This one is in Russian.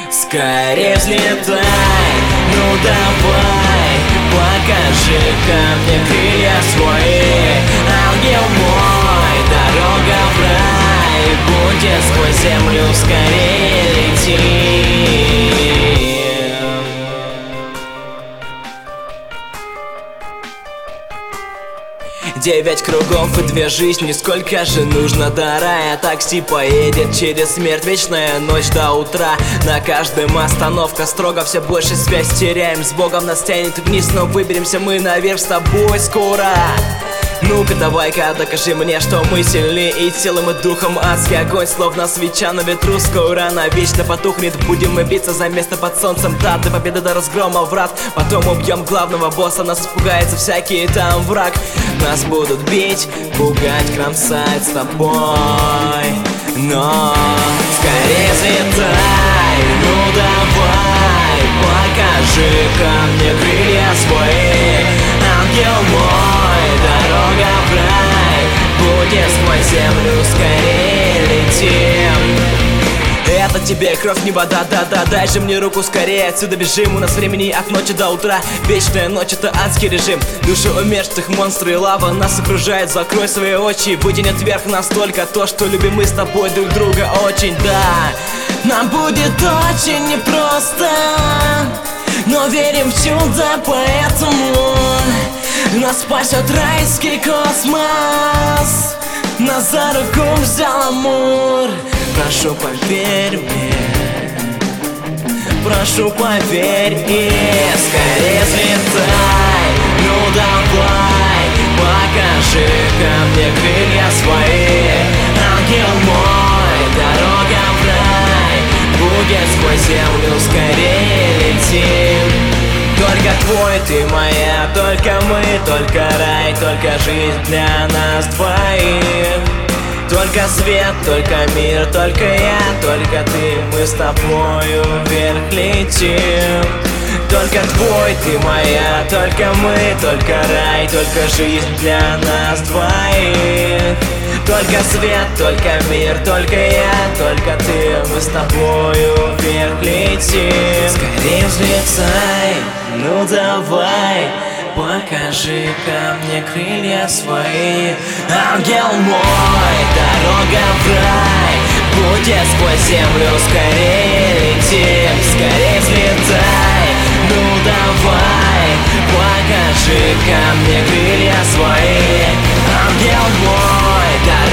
Скорее взлетай, ну давай, покажи-ка мне крылья свои. Ангел мой, дорога в рай, будет сквозь землю скорее лети. 9 кругов и 2 жизни, сколько же нужно до рая? Такси поедет через смерть, вечная ночь до утра. На каждом остановка строго, все больше связь теряем с Богом, нас тянет вниз, но выберемся мы наверх с тобой скоро. Ну-ка давай-ка докажи мне, что мы сильны и телом, и духом. Адский огонь, словно свеча на ветру, скоро навечно потухнет. Будем мы биться за место под солнцем, да, до победы, до разгрома врат. Потом убьем главного босса, нас испугается всякий там враг. Нас будут бить, пугать, кромсать с тобой. Но скорее взлетай, ну давай, покажи-ка мне крылья свои. Ангел мой, дорога в рай, будет сквозь землю скорее летим. Это тебе кровь, не вода, да-да, дай же мне руку скорее, отсюда бежим. У нас времени от ночи до утра, вечная ночь — это адский режим. Души умерших, монстры и лава нас окружает, закрой свои очи, вытянет вверх настолько то, что любим мы с тобой друг друга очень, да. Нам будет очень непросто, но верим в чудо, поэтому нас спасет райский космос. Нас за руку взял Амур. Прошу, поверь мне, прошу, поверь и скорее взлетай. Ну давай, покажи-ка мне крылья свои. Ангел мой, дорога в рай, будет сквозь землю скорее летим. Только твой, ты моя, только мы, только рай, только жизнь для нас двоих. Только свет, только мир, только я, только ты, мы с тобою вверх летим. Только твой, ты моя, только мы, только рай, только жизнь для нас двоих. Только свет, только мир, только я, только ты, мы с тобою вверх летим. Скорее взлетай, ну давай, покажи-ка мне крылья свои. Ангел мой, дорога в рай, будет сквозь землю скорее летим. Скорее взлетай, ну давай, покажи-ка мне крылья свои. Ангел мой, дорога